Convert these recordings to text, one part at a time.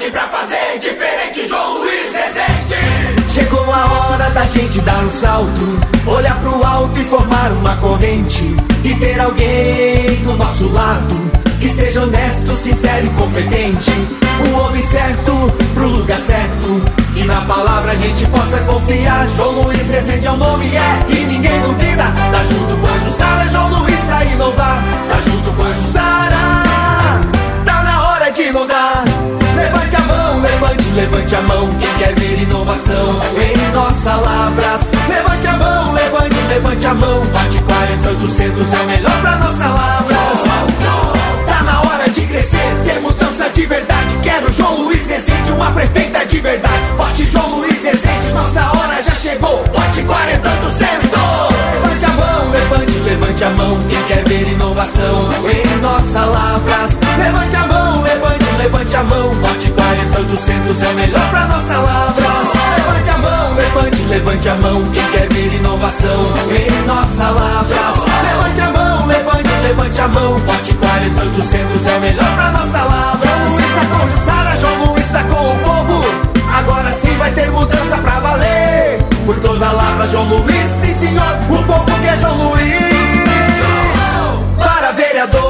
vontade pra fazer diferente, João Luiz Rezende. Chegou a hora da gente dar um salto, olhar pro alto e formar uma corrente, e ter alguém do nosso lado que seja honesto, sincero e competente. Um homem certo pro lugar certo, e na palavra a gente possa confiar. João Luiz Rezende é o nome, e ninguém duvida. Tá junto com a Jussara, João Luiz pra inovar. Tá junto com a Jussara, tá na hora de mudar. Levante a mão, levante a mão, quem quer ver inovação em nossas lavras. Levante a mão, levante a mão, bate 40 800 é o melhor pra nossa lavra. Tá na hora de crescer, ter mudança de verdade. Quero João Luiz Rezende, uma prefeita de verdade. Vote João Luiz Rezende, nossa hora já chegou. Vote 40 800. Levante a mão, levante a mão, quem quer ver inovação em nossas lavras. Levante a mão, levante a mão, vote 40 800 é o melhor pra nossa lavra. Levante a mão, levante a mão, quem quer ver inovação em nossas lavras. Levante a mão, levante a mão, vote 40 800 é o melhor pra nossa lavra. João Luiz tá com Jussara, João Luiz tá com o povo. Agora sim vai ter mudança pra valer. Por toda a lavra, João Luiz, sim senhor, o povo quer João Luiz para vereador.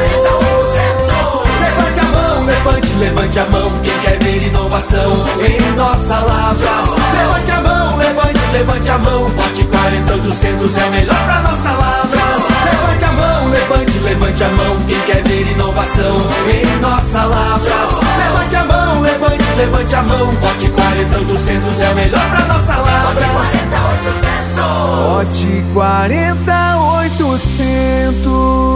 Levante a mão, quem quer ver inovação em nossa lavras. Levante a mão, levante a mão, vote 40 800 é o melhor pra nossa lavras. Levante a mão, levante a mão, quem quer ver inovação em nossa lavras. Levante a mão, levante a mão, vote 40 800 é o melhor pra nossa lavras. Vote 40 800. Vote 40 800.